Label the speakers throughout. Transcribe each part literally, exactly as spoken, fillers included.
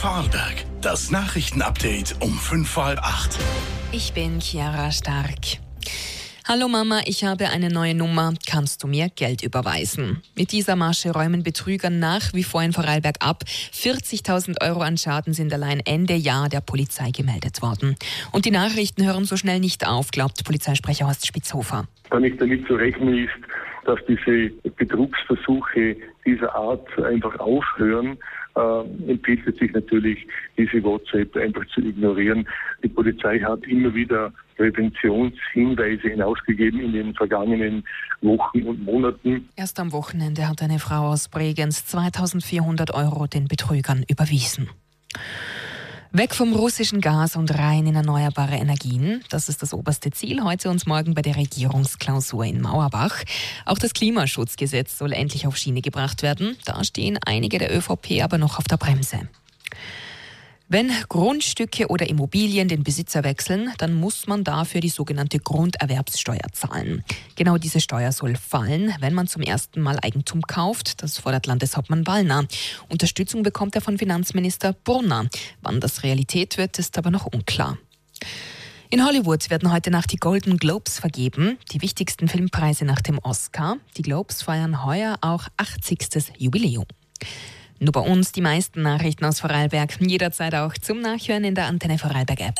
Speaker 1: Vorarlberg. Das Nachrichtenupdate um fünf vor halb acht.
Speaker 2: Ich bin Chiara Stark. Hallo Mama, ich habe eine neue Nummer. Kannst du mir Geld überweisen? Mit dieser Masche räumen Betrüger nach wie vor in Vorarlberg ab. vierzigtausend Euro an Schaden sind allein Ende Jahr der Polizei gemeldet worden. Und die Nachrichten hören so schnell nicht auf, glaubt Polizeisprecher Horst Spitzhofer.
Speaker 3: Da nicht damit zu rechnen ist, dass diese Betrugsversuche dieser Art einfach aufhören, äh, empfiehlt es sich natürlich, diese WhatsApp einfach zu ignorieren. Die Polizei hat immer wieder Präventionshinweise hinausgegeben in den vergangenen Wochen und Monaten.
Speaker 2: Erst am Wochenende hat eine Frau aus Bregenz zweitausendvierhundert Euro den Betrügern überwiesen. Weg vom russischen Gas und rein in erneuerbare Energien. Das ist das oberste Ziel heute und morgen bei der Regierungsklausur in Mauerbach. Auch das Klimaschutzgesetz soll endlich auf Schiene gebracht werden. Da stehen einige der ÖVP aber noch auf der Bremse. Wenn Grundstücke oder Immobilien den Besitzer wechseln, dann muss man dafür die sogenannte Grunderwerbssteuer zahlen. Genau diese Steuer soll fallen, wenn man zum ersten Mal Eigentum kauft. Das fordert Landeshauptmann Wallner. Unterstützung bekommt er von Finanzminister Brunner. Wann das Realität wird, ist aber noch unklar. In Hollywood werden heute Nacht die Golden Globes vergeben, die wichtigsten Filmpreise nach dem Oscar. Die Globes feiern heuer auch achtzigstes Jubiläum. Nur bei uns die meisten Nachrichten aus Vorarlberg. Jederzeit auch zum Nachhören in der Antenne Vorarlberg App.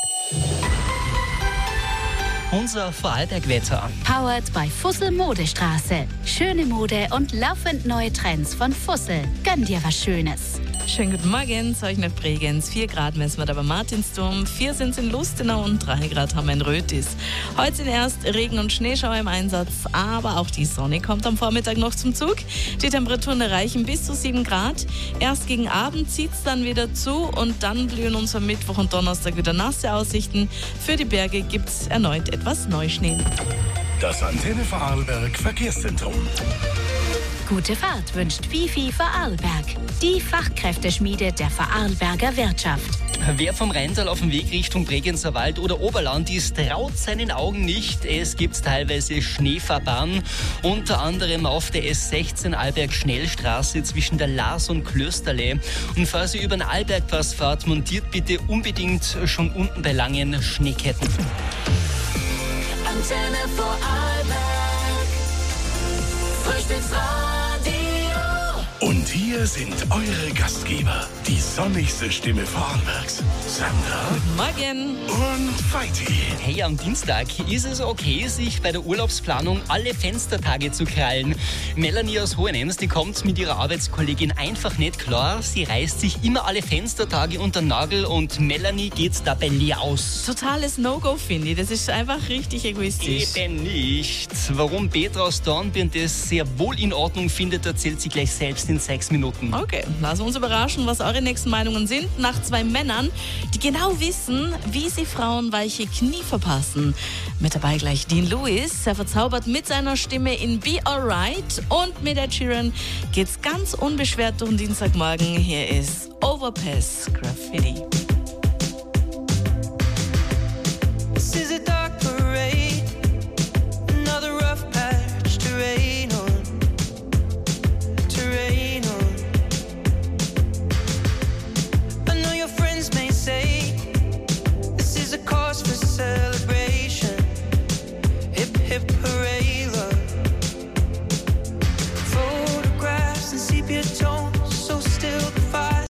Speaker 4: Unser Vorarlberg-Wetter.
Speaker 5: Powered by Fussel Modestraße. Schöne Mode und laufend neue Trends von Fussel. Gönn dir was Schönes.
Speaker 6: Schönen guten Morgen, zu euch nach Bregenz. vier Grad messen wir da bei Martinsturm, vier sind es in Lustenau und drei Grad haben wir in Rötis. Heute sind erst Regen- und Schneeschauer im Einsatz, aber auch die Sonne kommt am Vormittag noch zum Zug. Die Temperaturen erreichen bis zu sieben Grad. Erst gegen Abend zieht es dann wieder zu und dann blühen uns am Mittwoch und Donnerstag wieder nasse Aussichten. Für die Berge gibt es erneut etwas Neuschnee.
Speaker 1: Das Antenne Vorarlberg Verkehrszentrum.
Speaker 5: Gute Fahrt wünscht Wifi Vorarlberg. Die Fachkräfteschmiede der Vorarlberger Wirtschaft.
Speaker 4: Wer vom Rheintal auf dem Weg Richtung Bregenzer Wald oder Oberland ist, traut seinen Augen nicht. Es gibt teilweise Schneefahrbahnen, unter anderem auf der S sechzehn Arlberg-Schnellstraße zwischen der Lars und Klösterle. Und falls ihr über den Arlbergpass fahrt, montiert bitte unbedingt schon unten bei Langen Schneeketten.
Speaker 7: Antenne Vorarlberg, Frühstücksradio.
Speaker 1: Und hier sind eure Gastgeber, die sonnigste Stimme Vorarlbergs, Sandra
Speaker 6: Guten Morgen.
Speaker 1: und Veiti.
Speaker 4: Hey, am Dienstag ist es okay, sich bei der Urlaubsplanung alle Fenstertage zu krallen. Melanie aus Hohenems, die kommt mit ihrer Arbeitskollegin einfach nicht klar. Sie reißt sich immer alle Fenstertage unter den Nagel und Melanie geht dabei leer aus.
Speaker 6: Totales No-Go, finde ich. Das ist einfach richtig egoistisch.
Speaker 4: Eben nicht. Warum Petra aus Dornbirn das sehr wohl in Ordnung findet, erzählt sie gleich selbst in sechs Minuten.
Speaker 6: Okay, lassen wir uns überraschen, was eure nächsten Meinungen sind. Nach zwei Männern, die genau wissen, wie sie Frauen weiche Knie verpassen. Mit dabei gleich Dean Lewis. Er verzaubert mit seiner Stimme in Be Alright. Und mit Ed Sheeran geht's ganz unbeschwert durch den Dienstagmorgen. Hier ist Overpass Graffiti.
Speaker 8: This is a dark